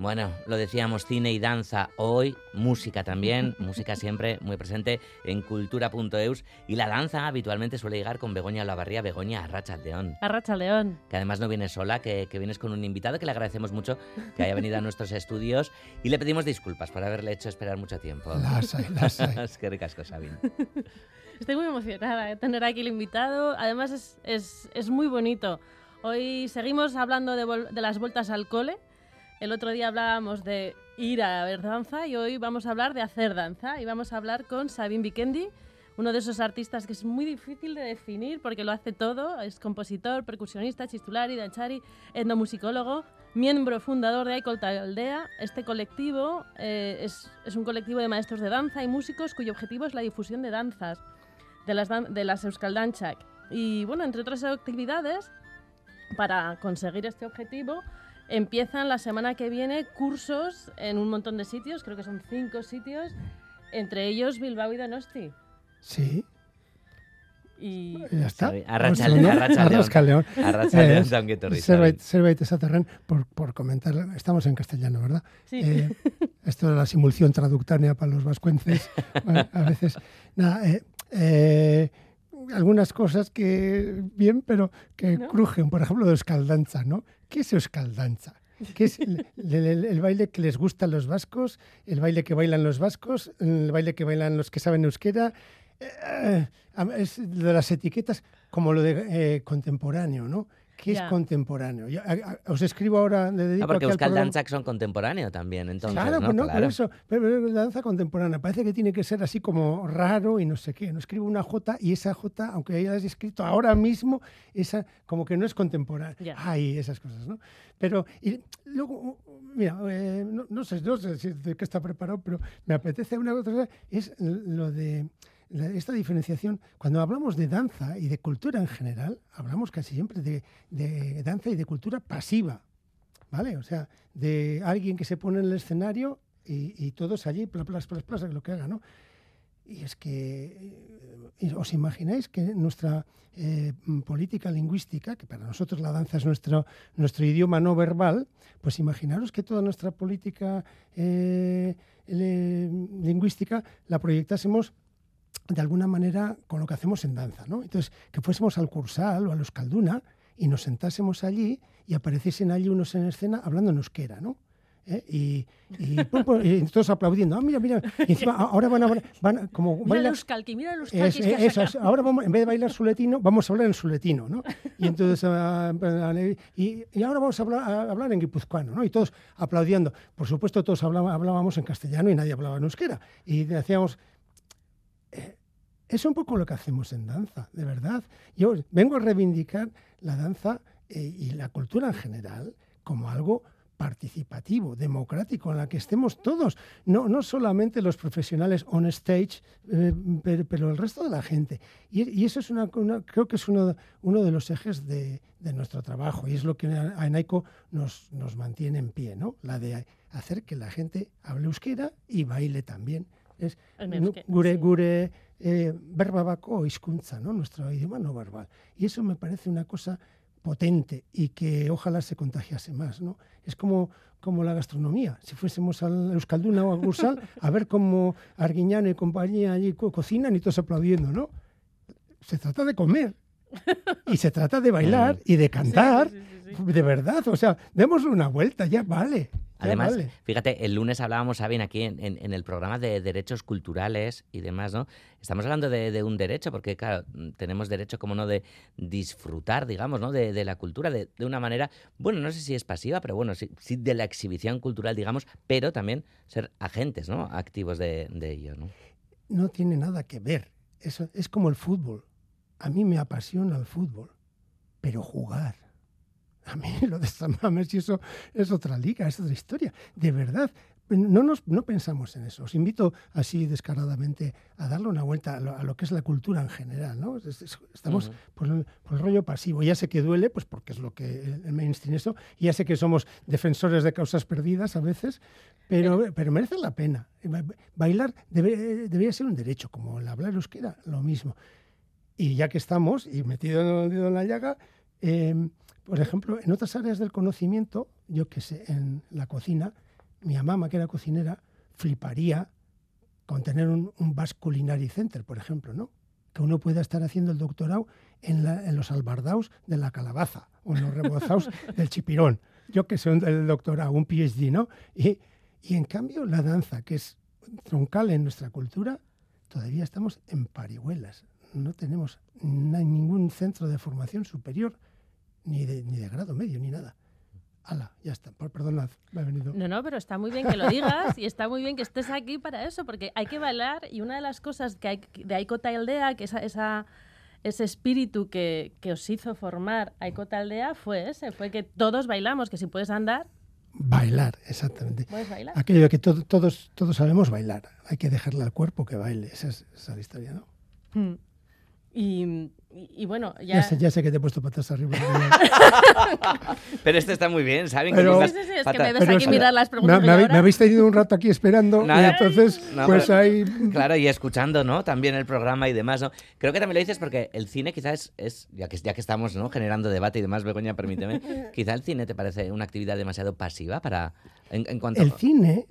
Bueno, lo decíamos, cine y danza hoy, música también, música siempre muy presente en cultura.eus, y la danza habitualmente suele llegar con Begoña Olavarría. Begoña, arratsaldeon. Arratsaldeon. Que además no vienes sola, que vienes con un invitado que le agradecemos mucho que haya venido a nuestros estudios y le pedimos disculpas por haberle hecho esperar mucho tiempo. Las hay. Es que ricasco, Sabin. Estoy muy emocionada de tener aquí el invitado, además es muy bonito. Hoy seguimos hablando de las vueltas al cole. El otro día hablábamos de ir a ver danza y hoy vamos a hablar de hacer danza. Y vamos a hablar con Sabin Vikendi, uno de esos artistas que es muy difícil de definir porque lo hace todo. Es compositor, percusionista, chistulari, danchari, etnomusicólogo, miembro fundador de Aikol Taldea. Este colectivo es un colectivo de maestros de danza y músicos cuyo objetivo es la difusión de danzas, de las Euskal Dantzak. Y bueno, entre otras actividades, para conseguir este objetivo, empiezan la semana que viene cursos en un montón de sitios, creo que son 5 sitios, entre ellos Bilbao y Donosti. Sí. Y ya está. Arratsaldeon. Zerbait esaterren, por comentar, estamos en castellano, ¿verdad? Sí. Esto de la simulación traductánea para los vascuences, bueno, a veces... Nada, algunas cosas que bien, pero que ¿no? Crujen, por ejemplo, de Euskal Dantza, ¿no? ¿Qué es Euskal Dantza? ¿Qué es el baile que les gusta a los vascos, el baile que bailan los vascos, el baile que bailan los que saben euskera? Es de las etiquetas como lo de contemporáneo, ¿no? ¿Qué es contemporáneo? Yo, os escribo ahora, le dedico porque aquí Euskal Dantzak son contemporáneo también, entonces, claro, ¿no? No, claro. Por eso, pero la danza contemporánea parece que tiene que ser así como raro y no sé qué. No escribo una J y esa J, aunque ya la has escrito ahora mismo, esa como que no es contemporánea. Ay, esas cosas, ¿no? Pero y luego, mira, no sé si de qué está preparado, pero me apetece una cosa, es lo de... Esta diferenciación, cuando hablamos de danza y de cultura en general, hablamos casi siempre de danza y de cultura pasiva, ¿vale? O sea, de alguien que se pone en el escenario y todos allí, plas, lo que haga, ¿no? Y es que, ¿os imagináis que nuestra política lingüística, que para nosotros la danza es nuestro idioma no verbal, pues imaginaros que toda nuestra política lingüística la proyectásemos de alguna manera con lo que hacemos en danza, ¿no? Entonces, que fuésemos al Cursal o a Euskalduna y nos sentásemos allí y apareciesen allí unos en escena hablando en euskera, ¿no? Y todos aplaudiendo. Mira. Y encima ahora van como mira bailar... el euskalki, ahora vamos, en vez de bailar suletino, vamos a hablar en suletino, ¿no? Y entonces y ahora vamos a hablar en guipuzcoano, ¿no? Y todos aplaudiendo. Por supuesto, todos hablábamos en castellano y nadie hablaba en euskera. Y decíamos... Es un poco lo que hacemos en danza, de verdad. Yo vengo a reivindicar la danza y la cultura en general como algo participativo, democrático, en la que estemos todos, no solamente los profesionales on stage, pero el resto de la gente. Y eso es creo que es uno de los ejes de nuestro trabajo y es lo que en Aiko nos mantiene en pie, ¿no? La de hacer que la gente hable euskera y baile también. Es gure verba bako hizkuntza, ¿no? Nuestro idioma no verbal. Y eso me parece una cosa potente y que ojalá se contagiase más, ¿no? Es como la gastronomía. Si fuésemos al Euskalduna o al Cursal, a ver cómo Arguiñano y compañía allí cocinan y todos aplaudiendo, ¿no? Se trata de comer y se trata de bailar y de cantar, sí. De verdad. O sea, démosle una vuelta, ya vale. Además, fíjate, el lunes hablábamos, Sabin, aquí en el programa de derechos culturales y demás, ¿no? Estamos hablando de un derecho, porque, claro, tenemos derecho, como no, de disfrutar, digamos, ¿no? De la cultura de una manera, bueno, no sé si es pasiva, pero bueno, sí de la exhibición cultural, digamos, pero también ser agentes, ¿no? Activos de ello, ¿no? No tiene nada que ver. Eso es como el fútbol. A mí me apasiona el fútbol, pero jugar. A mí lo de San Mamés y eso es otra liga, es otra historia. De verdad, no pensamos en eso. Os invito así descaradamente a darle una vuelta a lo que es la cultura en general, ¿no? Estamos por el rollo pasivo. Ya sé que duele, pues porque es lo que el mainstream eso. Y ya sé que somos defensores de causas perdidas a veces, pero merece la pena. Bailar debería ser un derecho, como el hablar euskera, lo mismo. Y ya que estamos, y metido el dedo en la llaga, por ejemplo, en otras áreas del conocimiento, yo que sé, en la cocina, Mi mamá, que era cocinera, fliparía con tener un Basque Culinary Center, por ejemplo, ¿no? Que uno pueda estar haciendo el doctorado en los albardaos de la calabaza o en los rebozaos del chipirón. Yo que sé, el doctorado, un PhD, ¿no? Y en cambio la danza, que es troncal en nuestra cultura, todavía estamos en parihuelas. No tenemos ningún centro de formación superior, ni de grado medio, ni nada. ¡Hala! Ya está. Perdonad, me ha venido. No, pero está muy bien que lo digas y está muy bien que estés aquí para eso, porque hay que bailar y una de las cosas que hay de Aikota Aldea, que ese espíritu que os hizo formar Aikota Aldea fue que todos bailamos, que si puedes andar... Bailar, exactamente. ¿Puedes bailar? Aquello de que todos sabemos bailar. Hay que dejarle al cuerpo que baile. Esa es la historia, ¿no? Y bueno, ya... Ya sé que te he puesto patas arriba. Pero esto está muy bien, ¿saben? Pero, sí, es que me ves aquí mirar las preguntas. Me habéis tenido un rato aquí esperando Nada, y entonces pues ahí... Claro, y escuchando, ¿no? También el programa y demás, ¿no? Creo que también lo dices porque el cine quizás es ya que estamos, ¿no?, generando debate y demás, Begoña, permíteme, quizá el cine te parece una actividad demasiado pasiva para... En cuanto... Del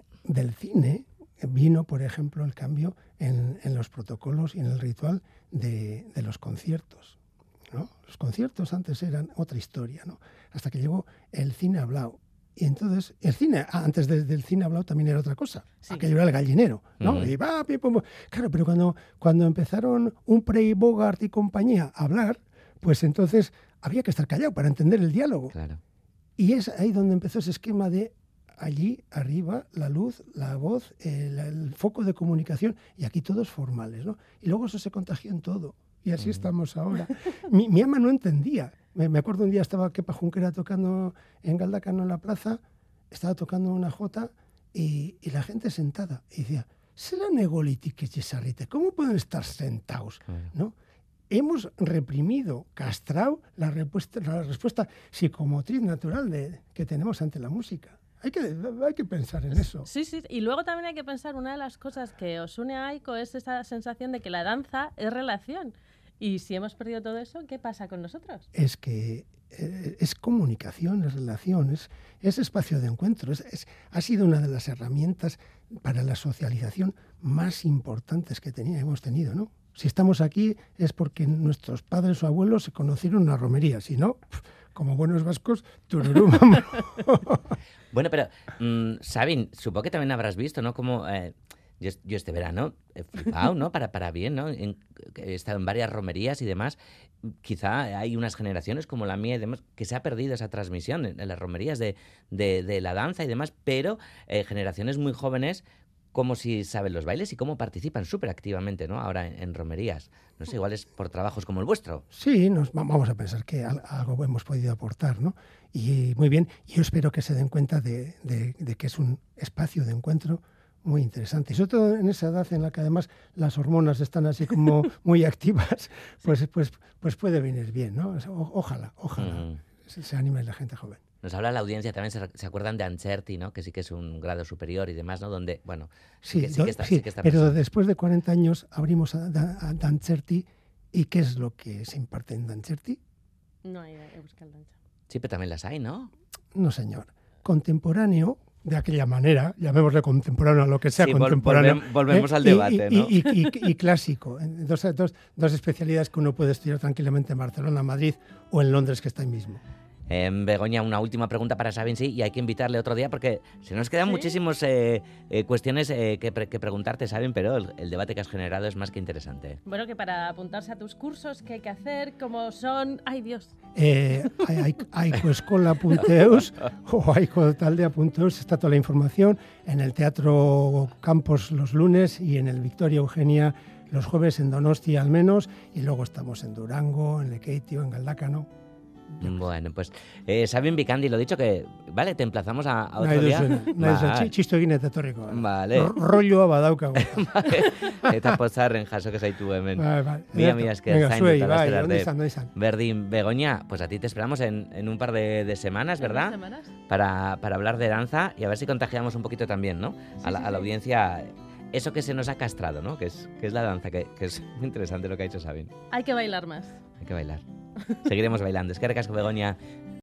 cine vino, por ejemplo, el cambio en los protocolos y en el ritual de los conciertos, ¿no? Los conciertos antes eran otra historia, ¿no? Hasta que llegó el cine hablado. Y entonces, el cine, antes del cine hablado también era otra cosa. Sí. Aquello era el gallinero, ¿no? Uh-huh. Y va, claro, pero cuando empezaron Humphrey Bogart y compañía a hablar, pues entonces había que estar callado para entender el diálogo. Claro. Y es ahí donde empezó ese esquema de allí arriba, la luz, la voz, el foco de comunicación, y aquí todos formales, ¿no? Y luego eso se contagió en todo. Y así estamos ahora. Mi ama no entendía. Me acuerdo un día estaba Kepa Junquera tocando en Galdacano en la plaza, estaba tocando una jota y la gente sentada. Y decía, ¿serán egolíticos y sarrite? ¿Cómo pueden estar sentados? ¿No? Hemos reprimido, castrado la respuesta psicomotriz natural que tenemos ante la música. Hay que pensar en eso. Sí, y luego también hay que pensar, una de las cosas que os une a Aiko es esa sensación de que la danza es relación. Y si hemos perdido todo eso, ¿qué pasa con nosotros? Es que es comunicación, es relación, es espacio de encuentro. Ha sido una de las herramientas para la socialización más importantes que hemos tenido, ¿no? Si estamos aquí es porque nuestros padres o abuelos se conocieron en una romería. Si no, como buenos vascos, tururú, vamos. Bueno, pero, Sabin, supongo que también habrás visto, ¿no? Como yo este verano he flipado, ¿no? Para bien, ¿no? He estado en varias romerías y demás. Quizá hay unas generaciones como la mía y demás que se ha perdido esa transmisión en las romerías de la danza y demás, pero generaciones muy jóvenes como si saben los bailes y cómo participan súper activamente, ¿no? Ahora en romerías. No sé, igual es por trabajos como el vuestro. Sí, vamos a pensar que algo hemos podido aportar, ¿no? Y muy bien, yo espero que se den cuenta de que es un espacio de encuentro muy interesante. Y sobre todo en esa edad en la que además las hormonas están así como muy activas, pues puede venir bien, ¿no? Ojalá se anime la gente joven. Nos habla la audiencia, también se acuerdan de Ancerti, ¿no? Que sí que es un grado superior y demás, ¿no? Donde, bueno, sí que está pero presente. después de 40 años abrimos a Dancerti. ¿Y qué es lo que se imparte en Dancerti? No hay euskal danza. Sí, pero también las hay, ¿no? No, señor. Contemporáneo, de aquella manera, llamémosle contemporáneo a lo que sea, sí, contemporáneo. Volvemos al debate, ¿no? Y clásico. Dos especialidades que uno puede estudiar tranquilamente en Barcelona, Madrid o en Londres, que está ahí mismo. Begoña, una última pregunta para Sabin, sí, y hay que invitarle otro día porque se nos quedan muchísimas cuestiones que preguntarte, Sabin, pero el debate que has generado es más que interesante. Bueno, que para apuntarse a tus cursos, ¿qué hay que hacer? ¿Cómo son? ¡Ay, Dios! Aikoeskola.eus o aikotaldea.eus está toda la información. En el Teatro Campos los lunes y en el Victoria Eugenia los jueves, en Donostia al menos, y luego estamos en Durango, en Lekeitio, en Galdacano. Bueno, pues Sabin Bikandi, lo dicho que, vale, te emplazamos a otro día. Txisto egin eta etorriko. Vale. Rolloa badaukagu. Eta pozarren jaso que zaitu hemen. Vale. Mila esker zain dut izan. Berdin, Begoña, pues a ti te esperamos en un par de semanas, ¿verdad? Para hablar de danza y a ver si contagiamos un poquito también, ¿no? A la audiencia eso que se nos ha castrado, ¿no? Que es la danza, que es muy interesante lo que ha dicho Sabin. Hay que bailar más. Hay que bailar. Seguiremos bailando. Es que recasco, Begoña.